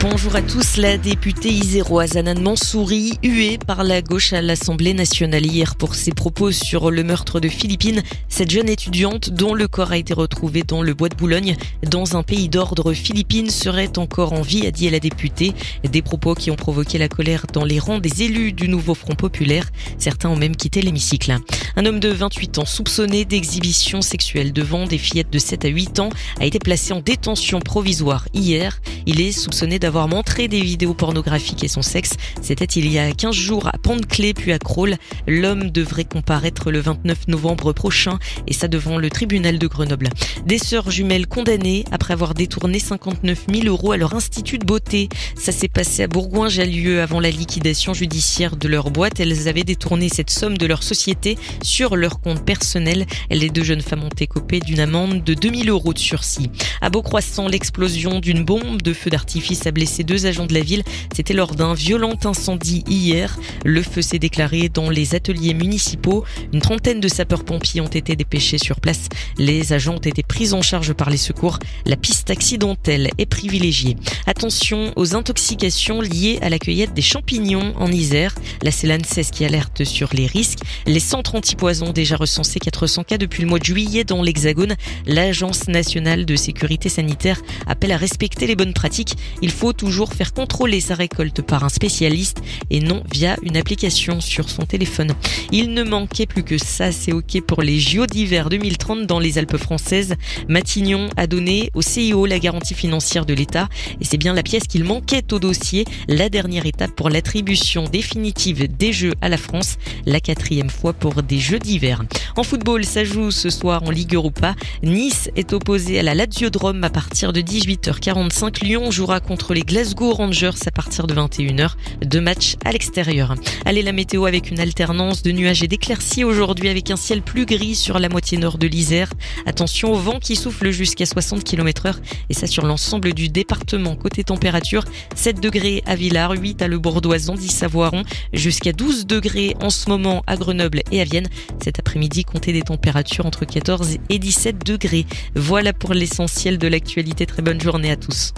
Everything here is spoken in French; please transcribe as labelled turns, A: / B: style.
A: Bonjour à tous. La députée iséroise Hanan Mansouri, huée par la gauche à l'Assemblée nationale hier pour ses propos sur le meurtre de Philippine. Cette jeune étudiante dont le corps a été retrouvé dans le bois de Boulogne, dans un pays d'ordre philippine, serait encore en vie, a dit la députée. Des propos qui ont provoqué la colère dans les rangs des élus du nouveau Front populaire. Certains ont même quitté l'hémicycle. Un homme de 28 ans soupçonné d'exhibition sexuelle devant des fillettes de 7 à 8 ans a été placé en détention provisoire hier. Il est soupçonné d'avoir montré des vidéos pornographiques et son sexe. C'était il y a 15 jours à Pont-de-Clé puis à Crolles. L'homme devrait comparaître le 29 novembre prochain et ça devant le tribunal de Grenoble. Des sœurs jumelles condamnées après avoir détourné 59 000 € à leur institut de beauté. Ça s'est passé à Bourgoin-Jallieu avant la liquidation judiciaire de leur boîte. Elles avaient détourné cette somme de leur société sur leur compte personnel. Les deux jeunes femmes ont écopé d'une amende de 2 000 € de sursis. À Beaucroissant, l'explosion d'une bombe de feu d'artifice a blessé 2 agents de la ville. C'était lors d'un violent incendie hier. Le feu s'est déclaré dans les ateliers municipaux. Une trentaine de sapeurs-pompiers ont été dépêchés sur place. Les agents ont été pris en charge par les secours. La piste accidentelle est privilégiée. Attention aux intoxications liées à la cueillette des champignons en Isère. La CELANCES qui alerte sur les risques. Les centres antipoison ont déjà recensé 400 cas depuis le mois de juillet dans l'Hexagone. L'Agence nationale de sécurité sanitaire appelle à respecter les bonnes pratiques. Il faut toujours faire contrôler sa récolte par un spécialiste et non via une application sur son téléphone. Il ne manquait plus que ça, c'est OK pour les JO d'hiver 2030 dans les Alpes françaises. Matignon a donné au CIO la garantie financière de l'État et c'est bien la pièce qu'il manquait au dossier, la dernière étape pour l'attribution définitive des Jeux à la France, la 4e fois pour des Jeux d'hiver. En football, ça joue ce soir en Ligue Europa. Nice est opposé à la Lazio de Rome à partir de 18h45. Lyon jouera contre les Glasgow Rangers à partir de 21h. 2 matchs à l'extérieur. Allez, la météo avec une alternance de nuages et d'éclaircies aujourd'hui avec un ciel plus gris sur la moitié nord de l'Isère. Attention au vent qui souffle jusqu'à 60 km/h et ça sur l'ensemble du département. Côté température, 7 degrés à Villars, 8 à Le Bourdoisan, 10 à Voiron, jusqu'à 12 degrés en ce moment à Grenoble et à Vienne. Cet après-midi, comptez des températures entre 14 et 17 degrés. Voilà pour l'essentiel de l'actualité. Très bonne journée à tous.